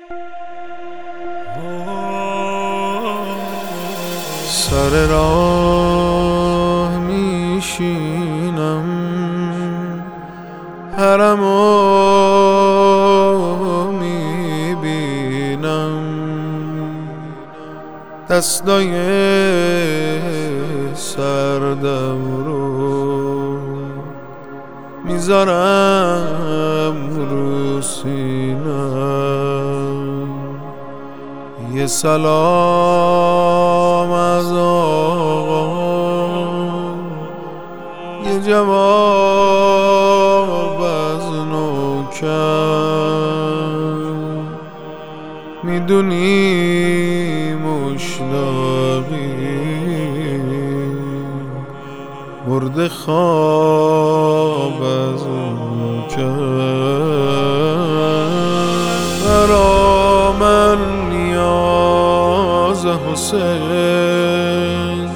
سر راه میشینم، حرمو میبینم، دستای سردم رو میذارم رو سینم. یه سلام از آقا، یه جواب از نوکر، میدونی مشتاقی برد خواب از نوکر. برا من نیاز حسین،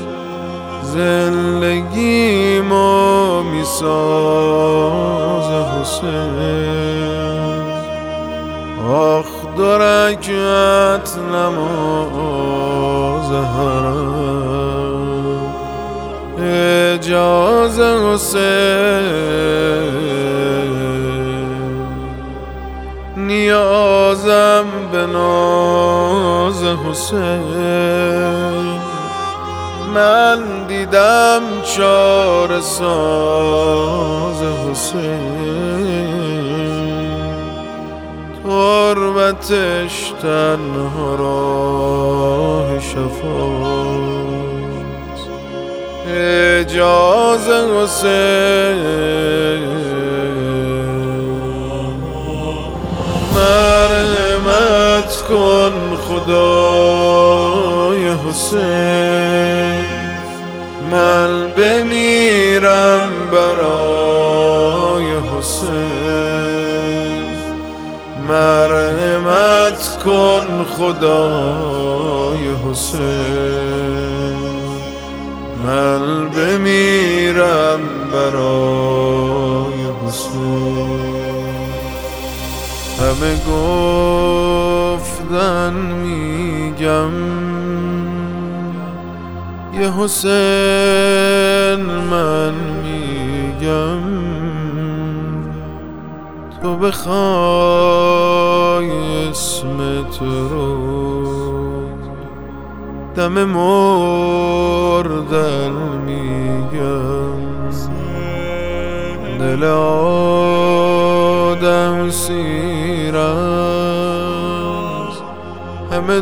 زندگیمو میساز حسین. آخ دو رکعت نماز حرم، اجازه حسین. نیازم به ناز حسین، من دیدم چاره ساز حسین. تربتش تنها راه شفاست، اجازه حسین. مرحمت کن خدای حسین، من بمیرم برای حسین. مرحمت کن خدای حسین، من بمیرم برای حسین. همه گفتن میگم یه حسین، من میگم تو بخوای اسمت رو دم مردن میگم. دل آدم سیر است، همه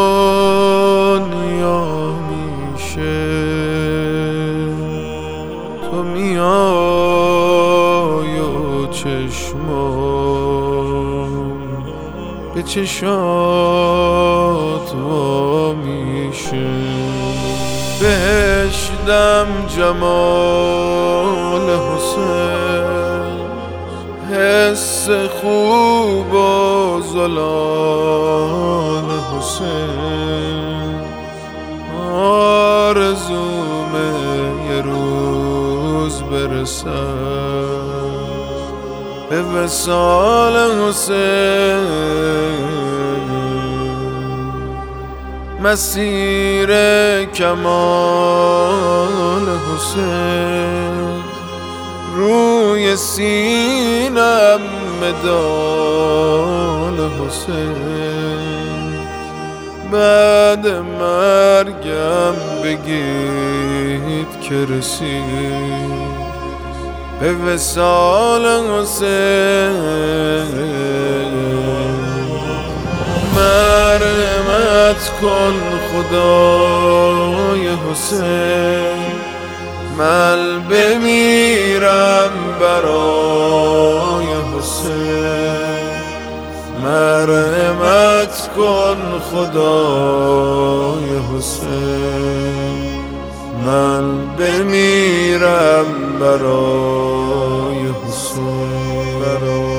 دنیا میشه، تو میای و چشمام به چشات وا میشه. بهشتم جمال حسین، حس خوب و زلال حسین. آرزومه یه روز برسم به وصال حسین. مسیر کمال حسین، روی سینم مدال حسین. بعد مرگم بگید که رسید به وصال حسین. مرحمت کن خدای حسین، من بمیرم برای حسین. مرحمت کن خدای حسین، من بمیرم برای حسین.